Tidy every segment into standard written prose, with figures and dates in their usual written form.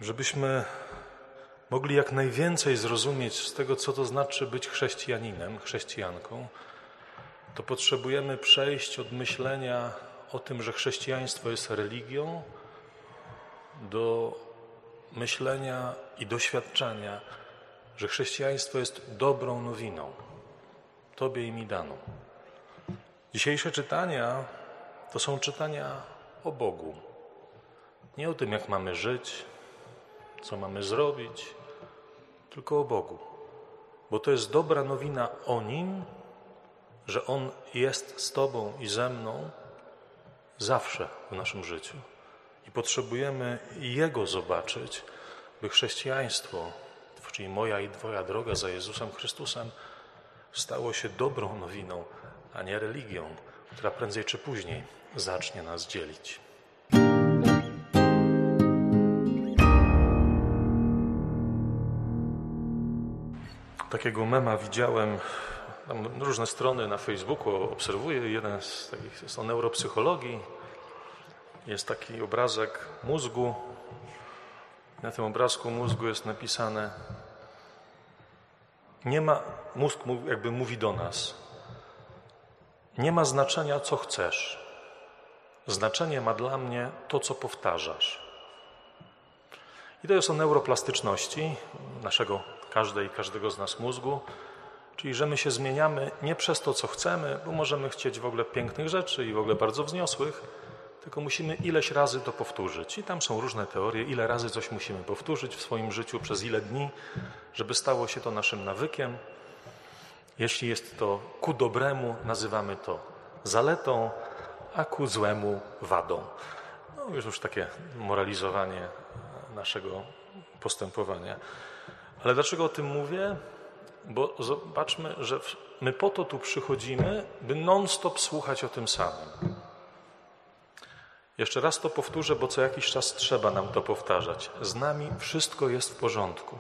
żebyśmy mogli jak najwięcej zrozumieć z tego, co to znaczy być chrześcijaninem, chrześcijanką, to potrzebujemy przejść od myślenia o tym, że chrześcijaństwo jest religią, do myślenia i doświadczenia, że chrześcijaństwo jest dobrą nowiną, Tobie i mi daną. Dzisiejsze czytania to są czytania o Bogu. Nie o tym, jak mamy żyć, co mamy zrobić, tylko o Bogu. Bo to jest dobra nowina o Nim, że On jest z Tobą i ze mną zawsze w naszym życiu. I potrzebujemy Jego zobaczyć, by chrześcijaństwo, czyli moja i Twoja droga za Jezusem Chrystusem, stało się dobrą nowiną, a nie religią, która prędzej czy później zacznie nas dzielić. Takiego mema widziałem, tam różne strony na Facebooku obserwuję, jeden z takich jest o neuropsychologii. Jest taki obrazek mózgu. Na tym obrazku mózgu jest napisane: mózg jakby mówi do nas, nie ma znaczenia, co chcesz. Znaczenie ma dla mnie to, co powtarzasz. I to jest o neuroplastyczności każdego z nas mózgu, czyli że my się zmieniamy nie przez to, co chcemy, bo możemy chcieć w ogóle pięknych rzeczy i w ogóle bardzo wzniosłych, tylko musimy ileś razy to powtórzyć. I tam są różne teorie, ile razy coś musimy powtórzyć w swoim życiu, przez ile dni, żeby stało się to naszym nawykiem. Jeśli jest to ku dobremu, nazywamy to zaletą, a ku złemu wadą. No już takie moralizowanie naszego postępowania. Ale dlaczego o tym mówię? Bo zobaczmy, że my po to tu przychodzimy, by non-stop słuchać o tym samym. Jeszcze raz to powtórzę, bo co jakiś czas trzeba nam to powtarzać. Z nami wszystko jest w porządku.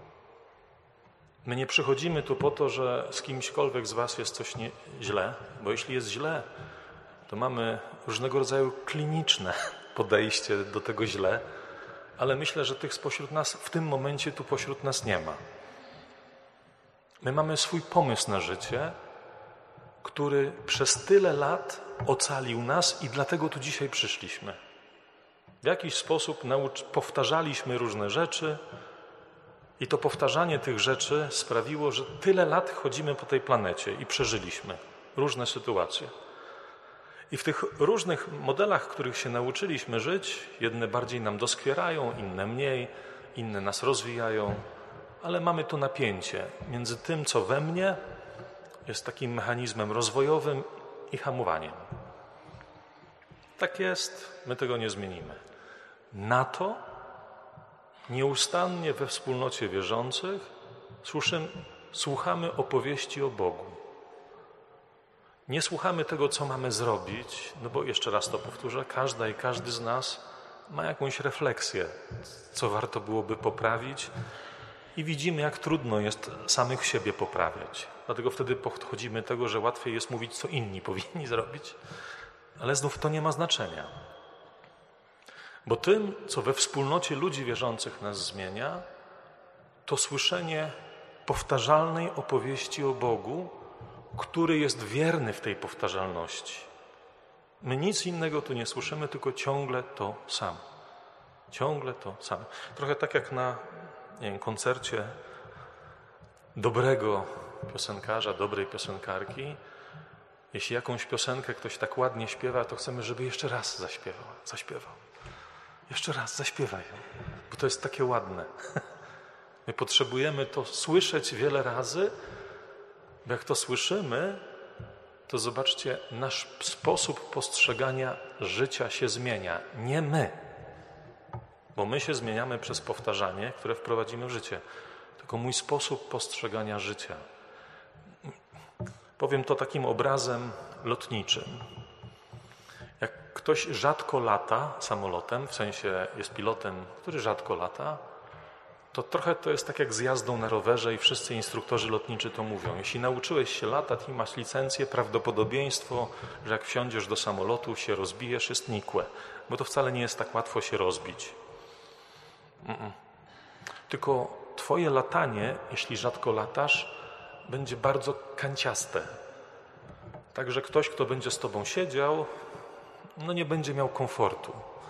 My nie przychodzimy tu po to, że z kimśkolwiek z was jest coś źle, bo jeśli jest źle, to mamy różnego rodzaju kliniczne podejście do tego źle, ale myślę, że tych spośród nas w tym momencie tu pośród nas nie ma. My mamy swój pomysł na życie, który przez tyle lat ocalił nas i dlatego tu dzisiaj przyszliśmy. W jakiś sposób powtarzaliśmy różne rzeczy i to powtarzanie tych rzeczy sprawiło, że tyle lat chodzimy po tej planecie i przeżyliśmy różne sytuacje. I w tych różnych modelach, których się nauczyliśmy żyć, jedne bardziej nam doskwierają, inne mniej, inne nas rozwijają, ale mamy tu napięcie między tym, co we mnie jest takim mechanizmem rozwojowym i hamowaniem. Tak jest, my tego nie zmienimy. Na to nieustannie we wspólnocie wierzących słuchamy opowieści o Bogu. Nie słuchamy tego, co mamy zrobić, no bo jeszcze raz to powtórzę, każda i każdy z nas ma jakąś refleksję, co warto byłoby poprawić i widzimy, jak trudno jest samych siebie poprawiać. Dlatego wtedy podchodzimy do tego, że łatwiej jest mówić, co inni powinni zrobić, ale znów to nie ma znaczenia. Bo tym, co we wspólnocie ludzi wierzących nas zmienia, to słyszenie powtarzalnej opowieści o Bogu, który jest wierny w tej powtarzalności. My nic innego tu nie słyszymy, tylko ciągle to samo. Ciągle to samo. Trochę tak jak na koncercie dobrego piosenkarza, dobrej piosenkarki. Jeśli jakąś piosenkę ktoś tak ładnie śpiewa, to chcemy, żeby jeszcze raz zaśpiewał. Jeszcze raz zaśpiewaj, bo to jest takie ładne. My potrzebujemy to słyszeć wiele razy, bo jak to słyszymy, to zobaczcie, nasz sposób postrzegania życia się zmienia. Nie my, bo my się zmieniamy przez powtarzanie, które wprowadzimy w życie, tylko mój sposób postrzegania życia. Powiem to takim obrazem lotniczym. Jak ktoś rzadko lata samolotem, w sensie jest pilotem, który rzadko lata, to trochę to jest tak jak z jazdą na rowerze i wszyscy instruktorzy lotniczy to mówią. Jeśli nauczyłeś się latać i masz licencję, prawdopodobieństwo, że jak wsiądziesz do samolotu, się rozbijesz, jest nikłe, bo to wcale nie jest tak łatwo się rozbić. Tylko twoje latanie, jeśli rzadko latasz, będzie bardzo kanciaste. Także ktoś, kto będzie z tobą siedział, nie będzie miał komfortu.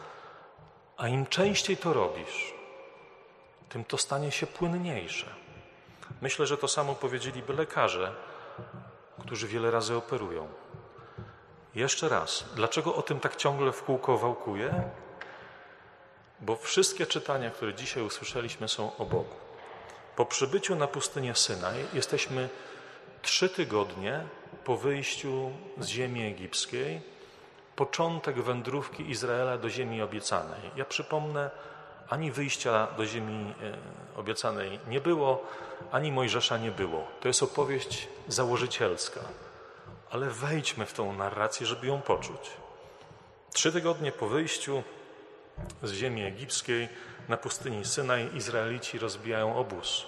A im częściej to robisz, tym to stanie się płynniejsze. Myślę, że to samo powiedzieliby lekarze, którzy wiele razy operują. Jeszcze raz, dlaczego o tym tak ciągle w kółko wałkuję? Bo wszystkie czytania, które dzisiaj usłyszeliśmy, są o Bogu. Po przybyciu na pustynię Synaj jesteśmy 3 tygodnie po wyjściu z ziemi egipskiej, początek wędrówki Izraela do ziemi obiecanej. Ja przypomnę, ani wyjścia do ziemi obiecanej nie było, ani Mojżesza nie było. To jest opowieść założycielska. Ale wejdźmy w tą narrację, żeby ją poczuć. 3 tygodnie po wyjściu z ziemi egipskiej na pustyni Synaj Izraelici rozbijają obóz.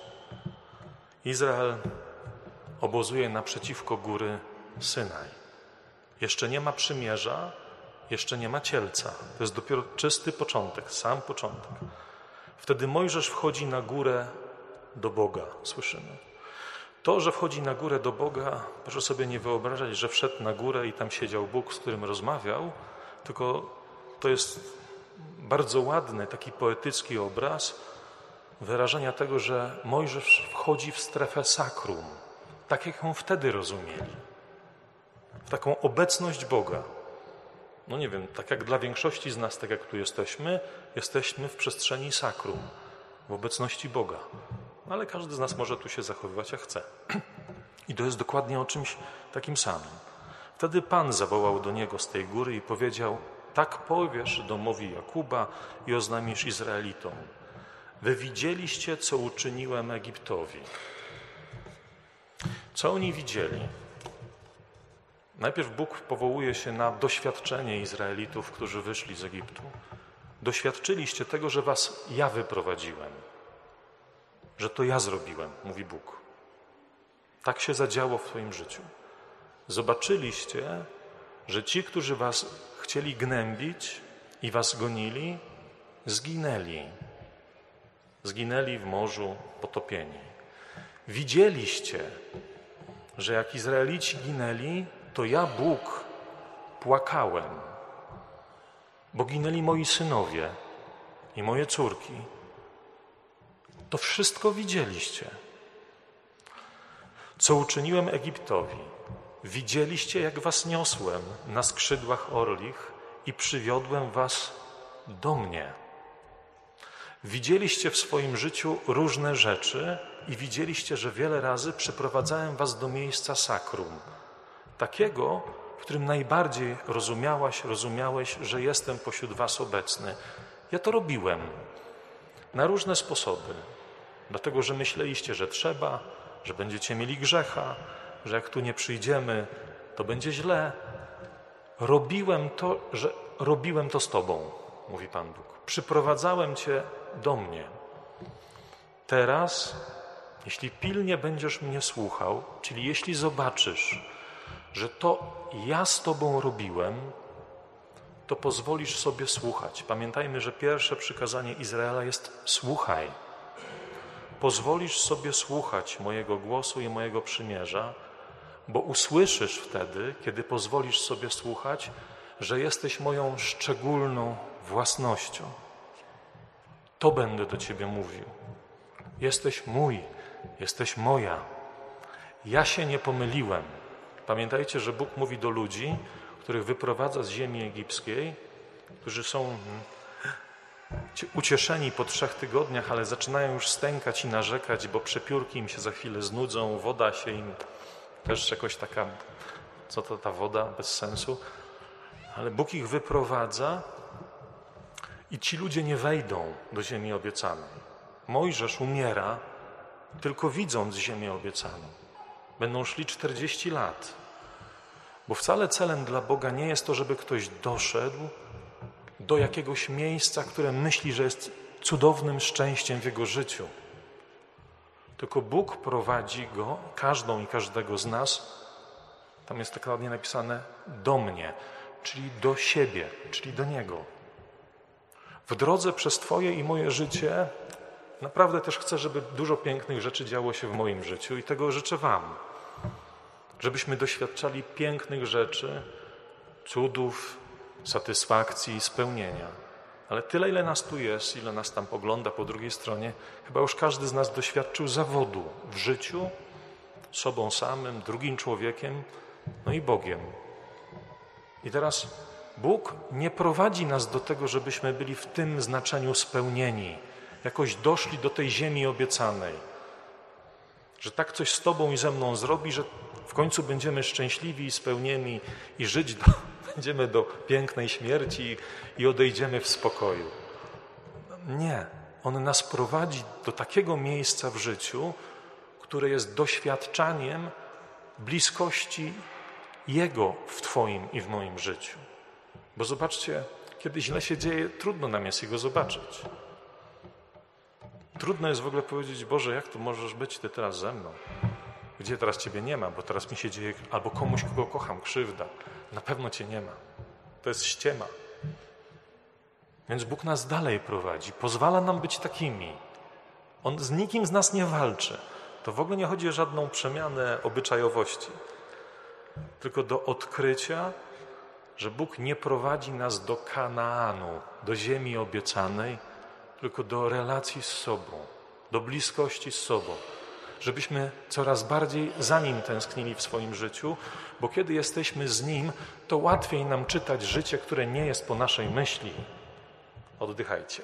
Izrael obozuje naprzeciwko góry Synaj. Jeszcze nie ma przymierza, jeszcze nie ma cielca. To jest dopiero czysty początek, sam początek. Wtedy Mojżesz wchodzi na górę do Boga, słyszymy. To, że wchodzi na górę do Boga, proszę sobie nie wyobrażać, że wszedł na górę i tam siedział Bóg, z którym rozmawiał, tylko to jest bardzo ładny, taki poetycki obraz wyrażenia tego, że Mojżesz wchodzi w strefę sakrum, tak jak ją wtedy rozumieli, w taką obecność Boga. Nie wiem, tak jak dla większości z nas, tak jak tu jesteśmy w przestrzeni sakrum, w obecności Boga. Ale każdy z nas może tu się zachowywać jak chce. I to jest dokładnie o czymś takim samym. Wtedy Pan zawołał do niego z tej góry i powiedział: tak powiesz domowi Jakuba i oznamisz Izraelitom. Wy widzieliście, co uczyniłem Egiptowi. Co oni widzieli? Najpierw Bóg powołuje się na doświadczenie Izraelitów, którzy wyszli z Egiptu. Doświadczyliście tego, że was ja wyprowadziłem. Że to ja zrobiłem, mówi Bóg. Tak się zadziało w twoim życiu. Zobaczyliście, że ci, którzy was chcieli gnębić i was gonili, zginęli. Zginęli w morzu potopieni. Widzieliście, że jak Izraelici ginęli, to ja, Bóg, płakałem, bo ginęli moi synowie i moje córki. To wszystko widzieliście. Co uczyniłem Egiptowi? Widzieliście, jak was niosłem na skrzydłach orlich i przywiodłem was do mnie. Widzieliście w swoim życiu różne rzeczy i widzieliście, że wiele razy przyprowadzałem was do miejsca sakrum. Takiego, w którym najbardziej rozumiałeś, że jestem pośród was obecny. Ja to robiłem na różne sposoby. Dlatego, że myśleliście, że trzeba, że będziecie mieli grzecha, że jak tu nie przyjdziemy, to będzie źle. Robiłem to z tobą, mówi Pan Bóg. Przyprowadzałem cię do mnie. Teraz, jeśli pilnie będziesz mnie słuchał, czyli jeśli zobaczysz, że to ja z tobą robiłem, to pozwolisz sobie słuchać. Pamiętajmy, że pierwsze przykazanie Izraela jest: słuchaj. Pozwolisz sobie słuchać mojego głosu i mojego przymierza, bo usłyszysz wtedy, kiedy pozwolisz sobie słuchać, że jesteś moją szczególną własnością. To będę do ciebie mówił. Jesteś mój, jesteś moja. Ja się nie pomyliłem. Pamiętajcie, że Bóg mówi do ludzi, których wyprowadza z ziemi egipskiej, którzy są ucieszeni po 3 tygodniach, ale zaczynają już stękać i narzekać, bo przepiórki im się za chwilę znudzą, woda się im też jakoś taka, co to ta woda, bez sensu. Ale Bóg ich wyprowadza i ci ludzie nie wejdą do ziemi obiecanej. Mojżesz umiera, tylko widząc ziemię obiecaną. Będą szli 40 lat. Bo wcale celem dla Boga nie jest to, żeby ktoś doszedł do jakiegoś miejsca, które myśli, że jest cudownym szczęściem w jego życiu. Tylko Bóg prowadzi go, każdą i każdego z nas, tam jest tak ładnie napisane, do mnie, czyli do siebie, czyli do Niego. W drodze przez Twoje i moje życie naprawdę też chcę, żeby dużo pięknych rzeczy działo się w moim życiu i tego życzę Wam. Żebyśmy doświadczali pięknych rzeczy, cudów, satysfakcji, spełnienia. Ale tyle, ile nas tu jest, ile nas tam pogląda po drugiej stronie, chyba już każdy z nas doświadczył zawodu w życiu, sobą samym, drugim człowiekiem, no i Bogiem. I teraz Bóg nie prowadzi nas do tego, żebyśmy byli w tym znaczeniu spełnieni, jakoś doszli do tej ziemi obiecanej, że tak coś z Tobą i ze mną zrobi, że w końcu będziemy szczęśliwi i spełnieni i żyć będziemy do pięknej śmierci i odejdziemy w spokoju. Nie. On nas prowadzi do takiego miejsca w życiu, które jest doświadczaniem bliskości Jego w Twoim i w moim życiu. Bo zobaczcie, kiedy źle się dzieje, trudno nam jest Jego zobaczyć. Trudno jest w ogóle powiedzieć, Boże, jak to możesz być Ty teraz ze mną? Gdzie teraz Ciebie nie ma, bo teraz mi się dzieje, albo komuś, kogo kocham, krzywda. Na pewno Cię nie ma. To jest ściema. Więc Bóg nas dalej prowadzi. Pozwala nam być takimi. On z nikim z nas nie walczy. To w ogóle nie chodzi o żadną przemianę obyczajowości. Tylko do odkrycia, że Bóg nie prowadzi nas do Kanaanu, do ziemi obiecanej, tylko do relacji z sobą, do bliskości z sobą. Żebyśmy coraz bardziej za Nim tęsknili w swoim życiu, bo kiedy jesteśmy z Nim, to łatwiej nam czytać życie, które nie jest po naszej myśli. Oddychajcie.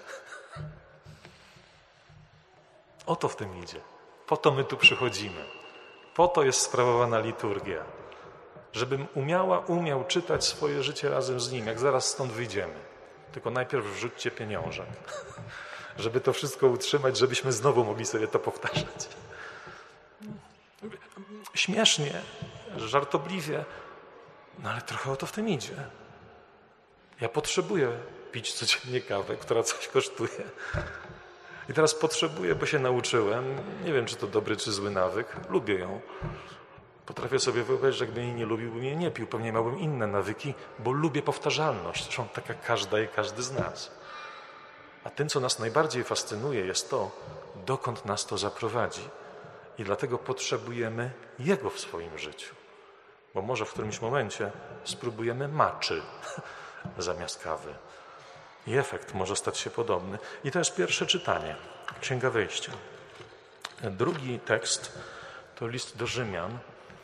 O to w tym idzie. Po to my tu przychodzimy. Po to jest sprawowana liturgia. Żebym umiał czytać swoje życie razem z Nim, jak zaraz stąd wyjdziemy. Tylko najpierw wrzućcie pieniążek, żeby to wszystko utrzymać, żebyśmy znowu mogli sobie to powtarzać. Śmiesznie, żartobliwie, no ale trochę o to w tym idzie. Ja potrzebuję pić codziennie kawę, która coś kosztuje. I teraz potrzebuję, bo się nauczyłem, nie wiem, czy to dobry, czy zły nawyk, lubię ją. Potrafię sobie wyobrazić, że gdybym jej nie lubił, bym jej nie pił. Pewnie miałbym inne nawyki, bo lubię powtarzalność. Zresztą tak jak każda i każdy z nas. A tym, co nas najbardziej fascynuje, jest to, dokąd nas to zaprowadzi. I dlatego potrzebujemy Jego w swoim życiu. Bo może w którymś momencie spróbujemy maczy zamiast kawy. I efekt może stać się podobny. I to jest pierwsze czytanie. Księga Wyjścia. Drugi tekst to list do Rzymian.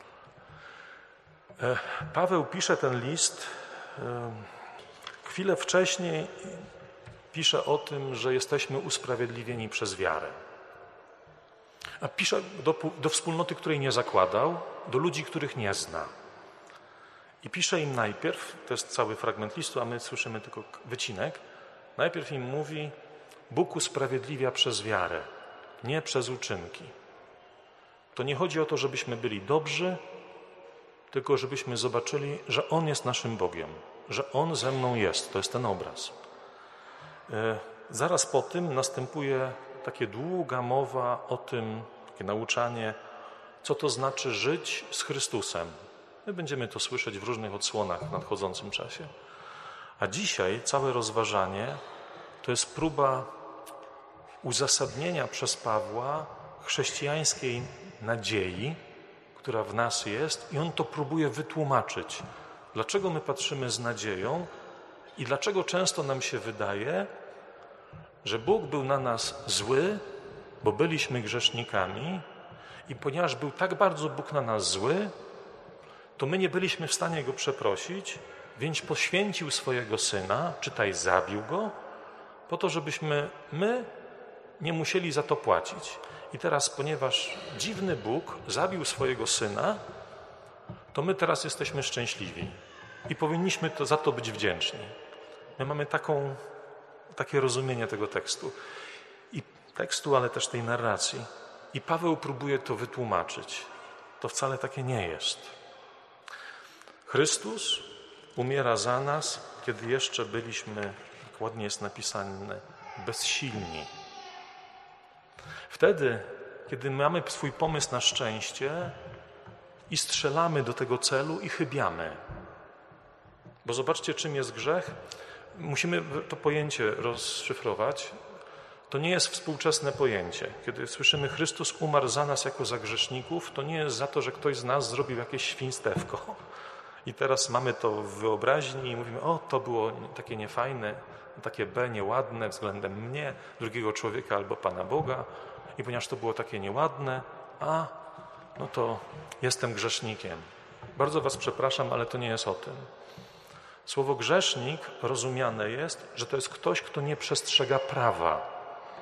Paweł pisze ten list chwilę wcześniej. Pisze o tym, że jesteśmy usprawiedliwieni przez wiarę. A pisze do wspólnoty, której nie zakładał, do ludzi, których nie zna. I pisze im najpierw, to jest cały fragment listu, a my słyszymy tylko wycinek, najpierw im mówi, Bóg usprawiedliwia przez wiarę, nie przez uczynki. To nie chodzi o to, żebyśmy byli dobrzy, tylko żebyśmy zobaczyli, że On jest naszym Bogiem, że On ze mną jest. To jest ten obraz. Zaraz po tym następuje takie długa mowa o tym, takie nauczanie, co to znaczy żyć z Chrystusem. My będziemy to słyszeć w różnych odsłonach w nadchodzącym czasie. A dzisiaj całe rozważanie to jest próba uzasadnienia przez Pawła chrześcijańskiej nadziei, która w nas jest, i on to próbuje wytłumaczyć. Dlaczego my patrzymy z nadzieją i dlaczego często nam się wydaje, że Bóg był na nas zły, bo byliśmy grzesznikami i ponieważ był tak bardzo Bóg na nas zły, to my nie byliśmy w stanie Go przeprosić, więc poświęcił swojego Syna, czytaj, zabił Go, po to, żebyśmy my nie musieli za to płacić. I teraz, ponieważ dziwny Bóg zabił swojego Syna, to my teraz jesteśmy szczęśliwi i powinniśmy za to być wdzięczni. My mamy takie rozumienie tego tekstu, ale też tej narracji. I Paweł próbuje to wytłumaczyć. To wcale takie nie jest. Chrystus umiera za nas, kiedy jeszcze byliśmy, jak ładnie jest napisane, bezsilni. Wtedy, kiedy mamy swój pomysł na szczęście i strzelamy do tego celu i chybiamy. Bo zobaczcie, czym jest grzech. musimy to pojęcie rozszyfrować. To nie jest współczesne pojęcie. Kiedy słyszymy Chrystus umarł za nas jako za grzeszników, to nie jest za to, że ktoś z nas zrobił jakieś świństewko. I teraz mamy to w wyobraźni i mówimy, o, to było takie niefajne, takie nieładne względem mnie, drugiego człowieka albo Pana Boga. I ponieważ to było takie nieładne, no to jestem grzesznikiem. Bardzo was przepraszam, ale to nie jest o tym. Słowo grzesznik rozumiane jest, że to jest ktoś, kto nie przestrzega prawa.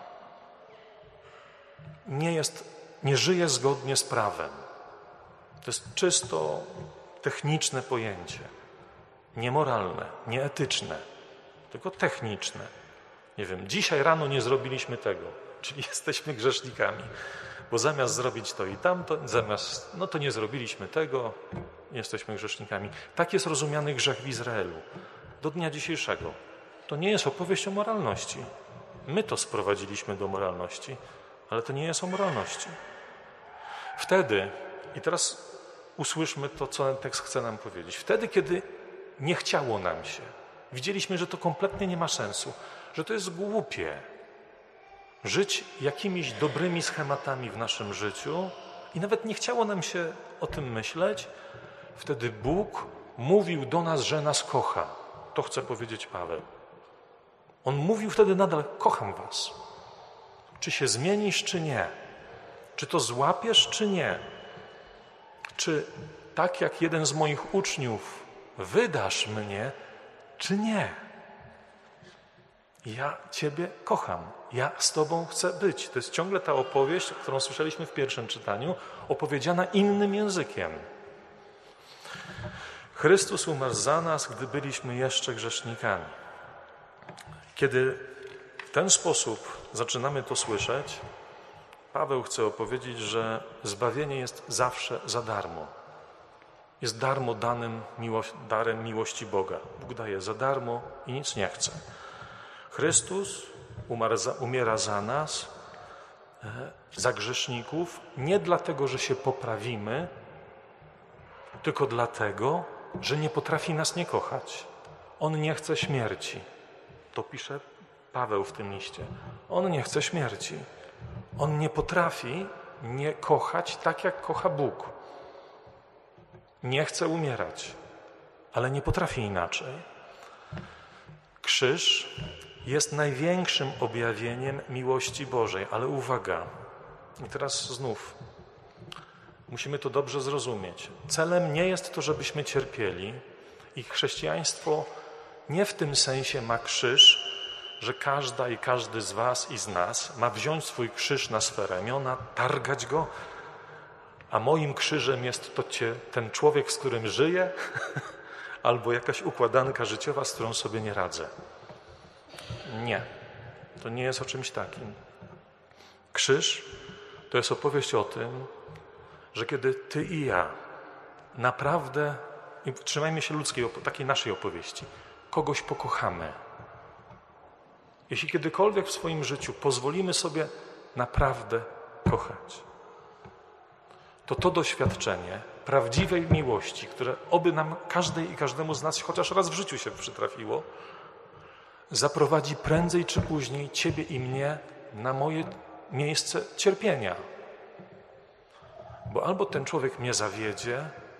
Nie żyje zgodnie z prawem. To jest czysto techniczne pojęcie. Niemoralne, nieetyczne, tylko techniczne. Nie wiem, dzisiaj rano nie zrobiliśmy tego, czyli jesteśmy grzesznikami. Bo zamiast zrobić to i tamto, to nie zrobiliśmy tego, jesteśmy grzesznikami. Tak jest rozumiany grzech w Izraelu do dnia dzisiejszego. To nie jest opowieść o moralności. My to sprowadziliśmy do moralności, ale to nie jest o moralności. Wtedy, i teraz usłyszmy to, co ten tekst chce nam powiedzieć. Wtedy, kiedy nie chciało nam się, widzieliśmy, że to kompletnie nie ma sensu, że to jest głupie, żyć jakimiś dobrymi schematami w naszym życiu i nawet nie chciało nam się o tym myśleć, wtedy Bóg mówił do nas, że nas kocha. To chce powiedzieć Paweł. On mówił wtedy nadal, kocham was. Czy się zmienisz, czy nie? Czy to złapiesz, czy nie? Czy tak jak jeden z moich uczniów wydasz mnie, czy nie? Ja ciebie kocham. Ja z tobą chcę być. To jest ciągle ta opowieść, którą słyszeliśmy w pierwszym czytaniu, opowiedziana innym językiem. Chrystus umarł za nas, gdy byliśmy jeszcze grzesznikami. Kiedy w ten sposób zaczynamy to słyszeć, Paweł chce opowiedzieć, że zbawienie jest zawsze za darmo. Jest darmo danym darem miłości Boga. Bóg daje za darmo i nic nie chce. Chrystus umiera za nas, za grzeszników, nie dlatego, że się poprawimy, tylko dlatego, że nie potrafi nas nie kochać. On nie chce śmierci. To pisze Paweł w tym liście. On nie chce śmierci. On nie potrafi nie kochać tak, jak kocha Bóg. Nie chce umierać, ale nie potrafi inaczej. Krzyż jest największym objawieniem miłości Bożej, ale uwaga, i teraz znów musimy to dobrze zrozumieć. Celem nie jest to, żebyśmy cierpieli i chrześcijaństwo nie w tym sensie ma krzyż, że każda i każdy z was i z nas ma wziąć swój krzyż na swe ramiona, targać go, a moim krzyżem jest ten człowiek, z którym żyję, albo jakaś układanka życiowa, z którą sobie nie radzę. Nie, to nie jest o czymś takim. Krzyż to jest opowieść o tym, że kiedy ty i ja naprawdę, i trzymajmy się takiej naszej opowieści, kogoś pokochamy, jeśli kiedykolwiek w swoim życiu pozwolimy sobie naprawdę kochać, to doświadczenie prawdziwej miłości, które oby nam każdej i każdemu z nas chociaż raz w życiu się przytrafiło, zaprowadzi prędzej czy później ciebie i mnie na moje miejsce cierpienia. Bo albo ten człowiek mnie zawiedzie,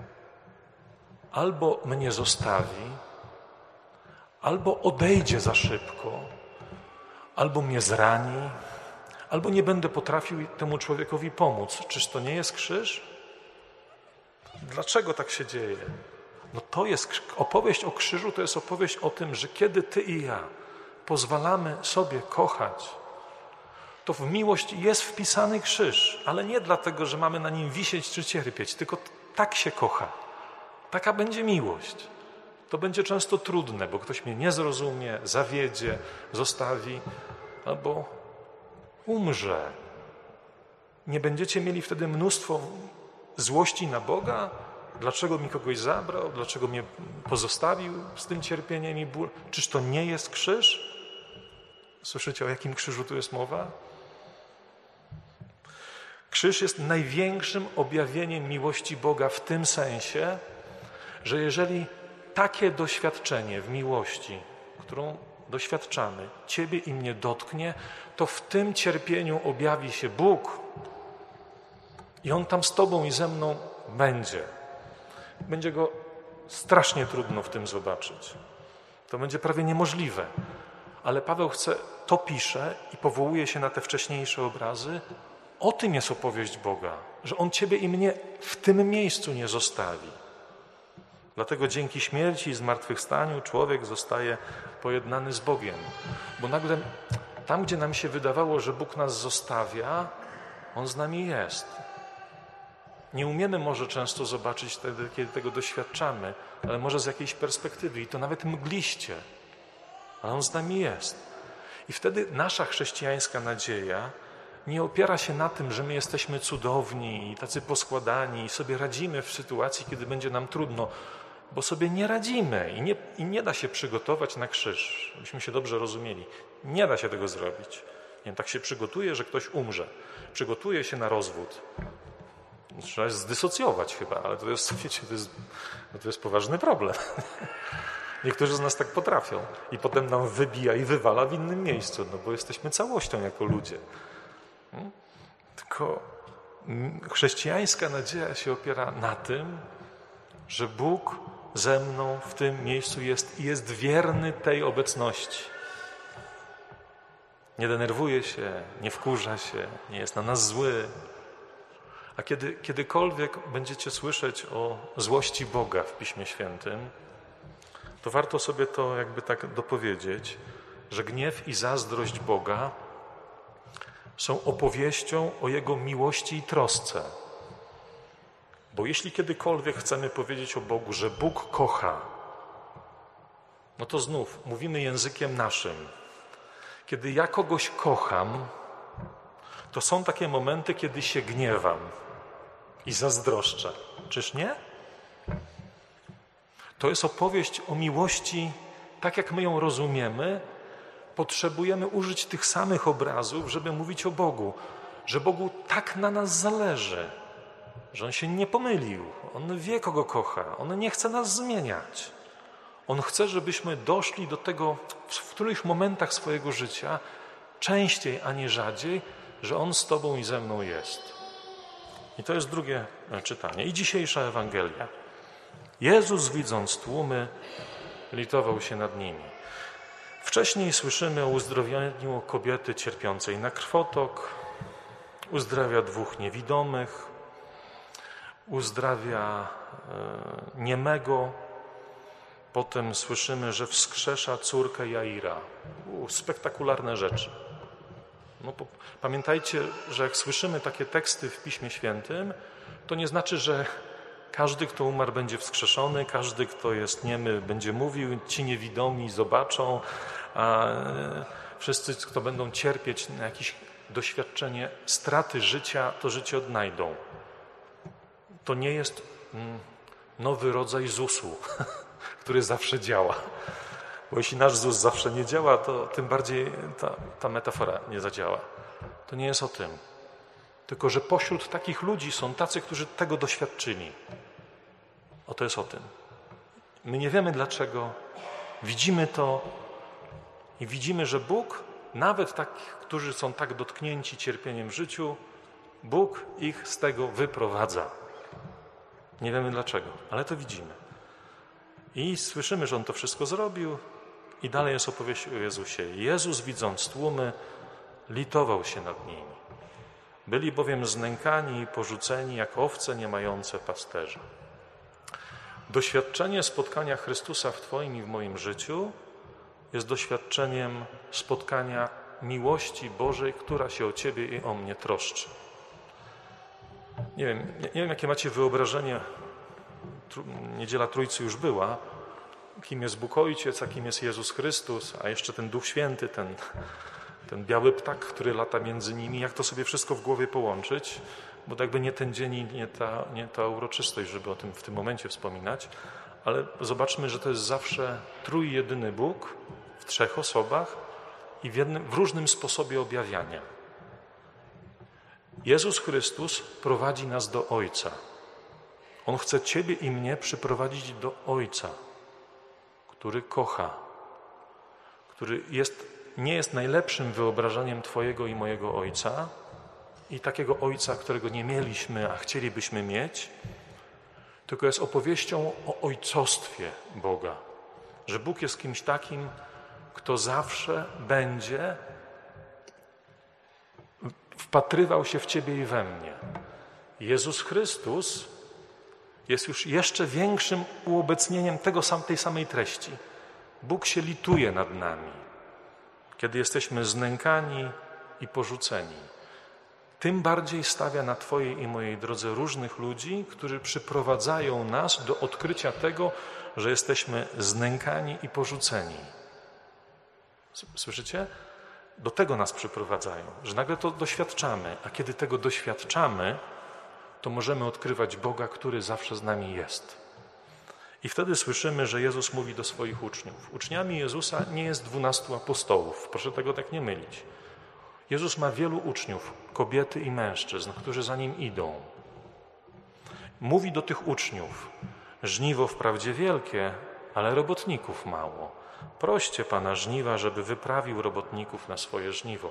albo mnie zostawi, albo odejdzie za szybko, albo mnie zrani, albo nie będę potrafił temu człowiekowi pomóc. Czyż to nie jest krzyż? Dlaczego tak się dzieje? No to jest opowieść o krzyżu, to jest opowieść o tym, że kiedy ty i ja pozwalamy sobie kochać, to w miłość jest wpisany krzyż, ale nie dlatego, że mamy na nim wisieć czy cierpieć, tylko tak się kocha. Taka będzie miłość. To będzie często trudne, bo ktoś mnie nie zrozumie, zawiedzie, zostawi albo umrze. Nie będziecie mieli wtedy mnóstwo złości na Boga? Dlaczego mi kogoś zabrał? Dlaczego mnie pozostawił z tym cierpieniem i ból? Czyż to nie jest krzyż? Słyszycie, o jakim krzyżu tu jest mowa? Krzyż jest największym objawieniem miłości Boga w tym sensie, że jeżeli takie doświadczenie w miłości którą doświadczamy, ciebie i mnie dotknie, to w tym cierpieniu objawi się Bóg i On tam z tobą i ze mną będzie. Będzie Go strasznie trudno w tym zobaczyć. To będzie prawie niemożliwe. Ale Paweł to pisze i powołuje się na te wcześniejsze obrazy. O tym jest opowieść Boga, że On ciebie i mnie w tym miejscu nie zostawi. Dlatego dzięki śmierci i zmartwychwstaniu człowiek zostaje pojednany z Bogiem. Bo nagle tam, gdzie nam się wydawało, że Bóg nas zostawia, On z nami jest. Nie umiemy może często zobaczyć wtedy, kiedy tego doświadczamy, ale może z jakiejś perspektywy i to nawet mgliście. Ale On z nami jest. I wtedy nasza chrześcijańska nadzieja nie opiera się na tym, że my jesteśmy cudowni i tacy poskładani i sobie radzimy w sytuacji, kiedy będzie nam trudno, bo sobie nie radzimy i nie da się przygotować na krzyż, byśmy się dobrze rozumieli. Nie da się tego zrobić. Nie wiem, tak się przygotuje, że ktoś umrze. Przygotuje się na rozwód. Trzeba zdysocjować chyba, ale to jest, wiecie, to jest poważny problem. Niektórzy z nas tak potrafią i potem nam wybija i wywala w innym miejscu, no bo jesteśmy całością jako ludzie. Tylko chrześcijańska nadzieja się opiera na tym, że Bóg ze mną w tym miejscu jest i jest wierny tej obecności. Nie denerwuje się, nie wkurza się, nie jest na nas zły. A kiedykolwiek będziecie słyszeć o złości Boga w Piśmie Świętym, to warto sobie to jakby tak dopowiedzieć, że gniew i zazdrość Boga są opowieścią o Jego miłości i trosce. Bo jeśli kiedykolwiek chcemy powiedzieć o Bogu, że Bóg kocha, no to znów mówimy językiem naszym. Kiedy ja kogoś kocham, to są takie momenty, kiedy się gniewam i zazdroszczę. Czyż nie? To jest opowieść o miłości, tak jak my ją rozumiemy. Potrzebujemy użyć tych samych obrazów, żeby mówić o Bogu, że Bogu tak na nas zależy, że On się nie pomylił. On wie, kogo kocha. On nie chce nas zmieniać. On chce, żebyśmy doszli do tego w których momentach swojego życia, częściej, a nie rzadziej, że On z tobą i ze mną jest. I to jest drugie czytanie. I dzisiejsza Ewangelia. Jezus, widząc tłumy, litował się nad nimi. Wcześniej słyszymy o uzdrowieniu kobiety cierpiącej na krwotok, uzdrawia 2 niewidomych, uzdrawia niemego. Potem słyszymy, że wskrzesza córkę Jaira. Spektakularne rzeczy. No, pamiętajcie, że jak słyszymy takie teksty w Piśmie Świętym, to nie znaczy, że każdy, kto umarł, będzie wskrzeszony, każdy, kto jest niemy, będzie mówił, ci niewidomi zobaczą, a wszyscy, kto będą cierpieć na jakieś doświadczenie straty życia, to życie odnajdą. To nie jest nowy rodzaj ZUS-u, który zawsze działa. Bo jeśli nasz ZUS zawsze nie działa, to tym bardziej ta metafora nie zadziała. To nie jest o tym. Tylko, że pośród takich ludzi są tacy, którzy tego doświadczyli. Oto jest o tym. My nie wiemy dlaczego. Widzimy to i widzimy, że Bóg, nawet takich, którzy są tak dotknięci cierpieniem w życiu, Bóg ich z tego wyprowadza. Nie wiemy dlaczego, ale to widzimy. I słyszymy, że On to wszystko zrobił i dalej jest opowieść o Jezusie. Jezus, widząc tłumy, litował się nad nimi. Byli bowiem znękani i porzuceni jak owce nie mające pasterza. Doświadczenie spotkania Chrystusa w Twoim i w moim życiu jest doświadczeniem spotkania miłości Bożej, która się o Ciebie i o mnie troszczy. Nie wiem, jakie macie wyobrażenie, Niedziela Trójcy już była, kim jest Bóg Ojciec, a kim jest Jezus Chrystus, a jeszcze ten Duch Święty, ten biały ptak, który lata między nimi, jak to sobie wszystko w głowie połączyć, bo to jakby nie ten dzień i nie ta uroczystość, żeby o tym w tym momencie wspominać, ale zobaczmy, że to jest zawsze trójjedyny Bóg w 3 osobach i w różnym sposobie objawiania. Jezus Chrystus prowadzi nas do Ojca. On chce Ciebie i mnie przyprowadzić do Ojca, który kocha. który nie jest najlepszym wyobrażeniem Twojego i mojego Ojca i takiego Ojca, którego nie mieliśmy, a chcielibyśmy mieć, tylko jest opowieścią o ojcostwie Boga, że Bóg jest kimś takim, kto zawsze będzie wpatrywał się w Ciebie i we mnie. Jezus Chrystus jest już jeszcze większym uobecnieniem tej samej treści. Bóg się lituje nad nami, kiedy jesteśmy znękani i porzuceni. Tym bardziej stawia na Twojej i mojej drodze różnych ludzi, którzy przyprowadzają nas do odkrycia tego, że jesteśmy znękani i porzuceni. Słyszycie? Do tego nas przyprowadzają, że nagle to doświadczamy, a kiedy tego doświadczamy, to możemy odkrywać Boga, który zawsze z nami jest. I wtedy słyszymy, że Jezus mówi do swoich uczniów. Uczniami Jezusa nie jest 12 apostołów, proszę tego tak nie mylić. Jezus ma wielu uczniów, kobiety i mężczyzn, którzy za Nim idą. Mówi do tych uczniów, żniwo wprawdzie wielkie, ale robotników mało. Proście Pana żniwa, żeby wyprawił robotników na swoje żniwo.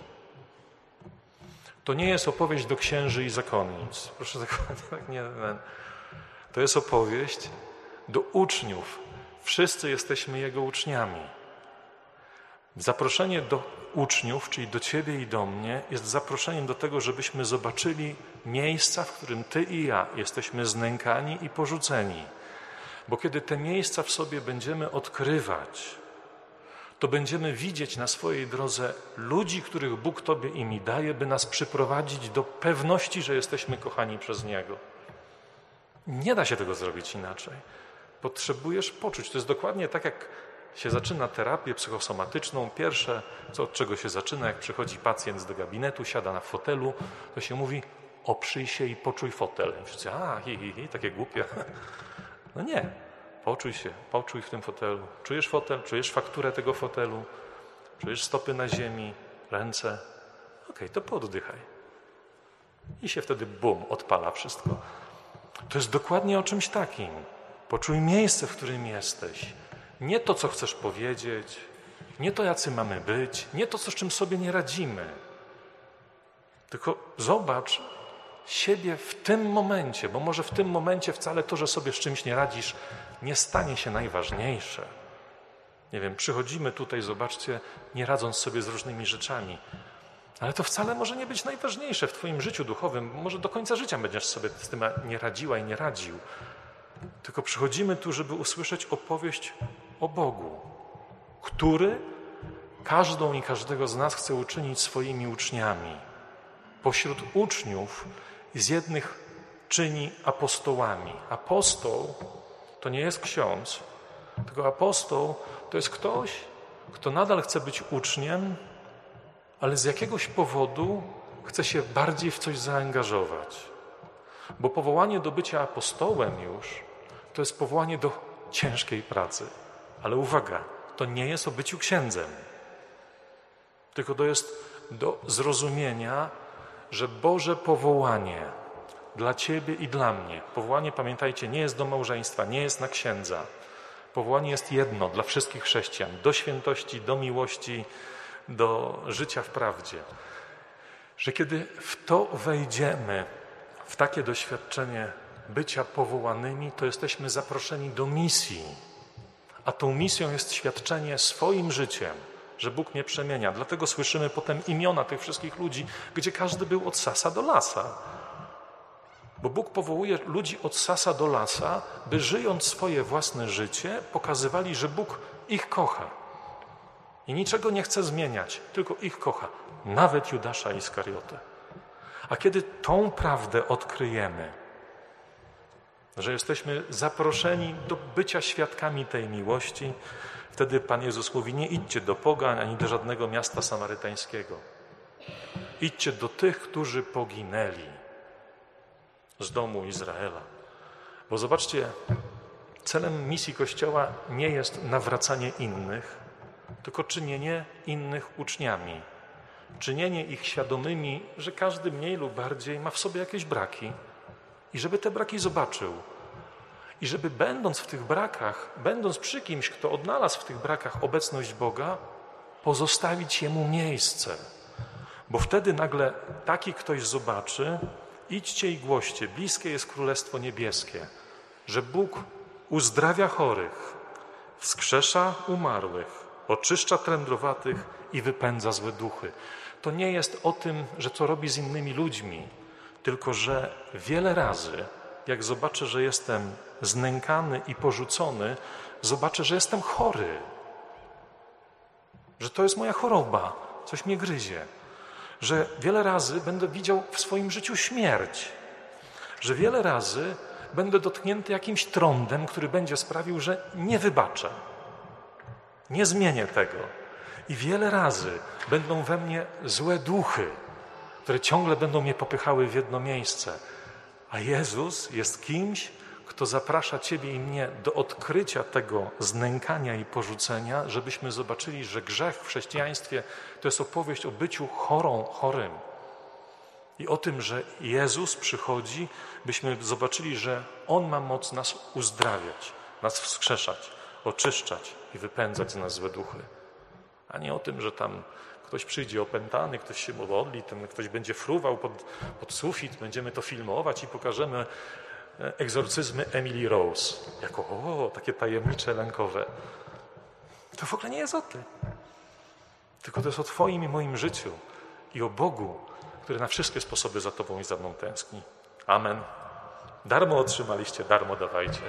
To nie jest opowieść do księży i zakonnic. Proszę tak nie. To jest opowieść do uczniów. Wszyscy jesteśmy Jego uczniami. Zaproszenie do uczniów, czyli do Ciebie i do mnie, jest zaproszeniem do tego, żebyśmy zobaczyli miejsca, w którym Ty i ja jesteśmy znękani i porzuceni. Bo kiedy te miejsca w sobie będziemy odkrywać, to będziemy widzieć na swojej drodze ludzi, których Bóg Tobie i mi daje, by nas przyprowadzić do pewności, że jesteśmy kochani przez Niego. Nie da się tego zrobić inaczej. Potrzebujesz poczuć. To jest dokładnie tak, jak się zaczyna terapię psychosomatyczną. Pierwsze, od czego się zaczyna, jak przychodzi pacjent do gabinetu, siada na fotelu, to się mówi: oprzyj się i poczuj fotel. I wszyscy, takie głupie. No nie. Poczuj w tym fotelu. Czujesz fotel, czujesz fakturę tego fotelu, czujesz stopy na ziemi, ręce. Okej, to pooddychaj. I się wtedy odpala wszystko. To jest dokładnie o czymś takim. Poczuj miejsce, w którym jesteś. Nie to, co chcesz powiedzieć, nie to, jacy mamy być, nie to, z czym sobie nie radzimy. Tylko zobacz siebie w tym momencie, bo może w tym momencie wcale to, że sobie z czymś nie radzisz, nie stanie się najważniejsze. Nie wiem, przychodzimy tutaj, zobaczcie, nie radząc sobie z różnymi rzeczami, ale to wcale może nie być najważniejsze w Twoim życiu duchowym. Może do końca życia będziesz sobie z tym nie radziła i nie radził. Tylko przychodzimy tu, żeby usłyszeć opowieść o Bogu, który każdą i każdego z nas chce uczynić swoimi uczniami. Pośród uczniów z jednych czyni apostołami. Apostoł to nie jest ksiądz, tylko apostoł to jest ktoś, kto nadal chce być uczniem, ale z jakiegoś powodu chce się bardziej w coś zaangażować. Bo powołanie do bycia apostołem już to jest powołanie do ciężkiej pracy. Ale uwaga, to nie jest o byciu księdzem, tylko to jest do zrozumienia, że Boże powołanie dla Ciebie i dla mnie, powołanie, pamiętajcie, nie jest do małżeństwa, nie jest na księdza. Powołanie jest jedno dla wszystkich chrześcijan, do świętości, do miłości, do życia w prawdzie. Że kiedy w to wejdziemy, w takie doświadczenie bycia powołanymi, to jesteśmy zaproszeni do misji. A tą misją jest świadczenie swoim życiem, że Bóg mnie przemienia. Dlatego słyszymy potem imiona tych wszystkich ludzi, gdzie każdy był od sasa do lasa. Bo Bóg powołuje ludzi od sasa do lasa, by żyjąc swoje własne życie, pokazywali, że Bóg ich kocha. I niczego nie chce zmieniać, tylko ich kocha. Nawet Judasza Iskariotę. A kiedy tą prawdę odkryjemy, że jesteśmy zaproszeni do bycia świadkami tej miłości, wtedy Pan Jezus mówi: nie idźcie do pogan ani do żadnego miasta samarytańskiego. Idźcie do tych, którzy poginęli z domu Izraela. Bo zobaczcie, celem misji Kościoła nie jest nawracanie innych, tylko czynienie innych uczniami. Czynienie ich świadomymi, że każdy mniej lub bardziej ma w sobie jakieś braki i żeby te braki zobaczył. I żeby będąc w tych brakach, będąc przy kimś, kto odnalazł w tych brakach obecność Boga, pozostawić Jemu miejsce. Bo wtedy nagle taki ktoś zobaczy, idźcie i głoście, bliskie jest Królestwo Niebieskie, że Bóg uzdrawia chorych, wskrzesza umarłych, oczyszcza trędrowatych i wypędza złe duchy. To nie jest o tym, że to robi z innymi ludźmi, tylko że wiele razy, jak zobaczę, że jestem znękany i porzucony, zobaczę, że jestem chory, że to jest moja choroba, coś mnie gryzie, że wiele razy będę widział w swoim życiu śmierć, że wiele razy będę dotknięty jakimś trądem, który będzie sprawił, że nie wybaczę, nie zmienię tego. I wiele razy będą we mnie złe duchy, które ciągle będą mnie popychały w jedno miejsce. A Jezus jest kimś, kto zaprasza Ciebie i mnie do odkrycia tego znękania i porzucenia, żebyśmy zobaczyli, że grzech w chrześcijaństwie to jest opowieść o byciu chorym. I o tym, że Jezus przychodzi, byśmy zobaczyli, że On ma moc nas uzdrawiać, nas wskrzeszać, oczyszczać i wypędzać z nas złe duchy. A nie o tym, że tam ktoś przyjdzie opętany, ktoś się modli, ten ktoś będzie fruwał pod sufit, będziemy to filmować i pokażemy egzorcyzmy Emily Rose. Jako takie tajemnicze, lękowe. To w ogóle nie jest o tym. Tylko to jest o Twoim i moim życiu i o Bogu, który na wszystkie sposoby za Tobą i za mną tęskni. Amen. Darmo otrzymaliście, darmo dawajcie.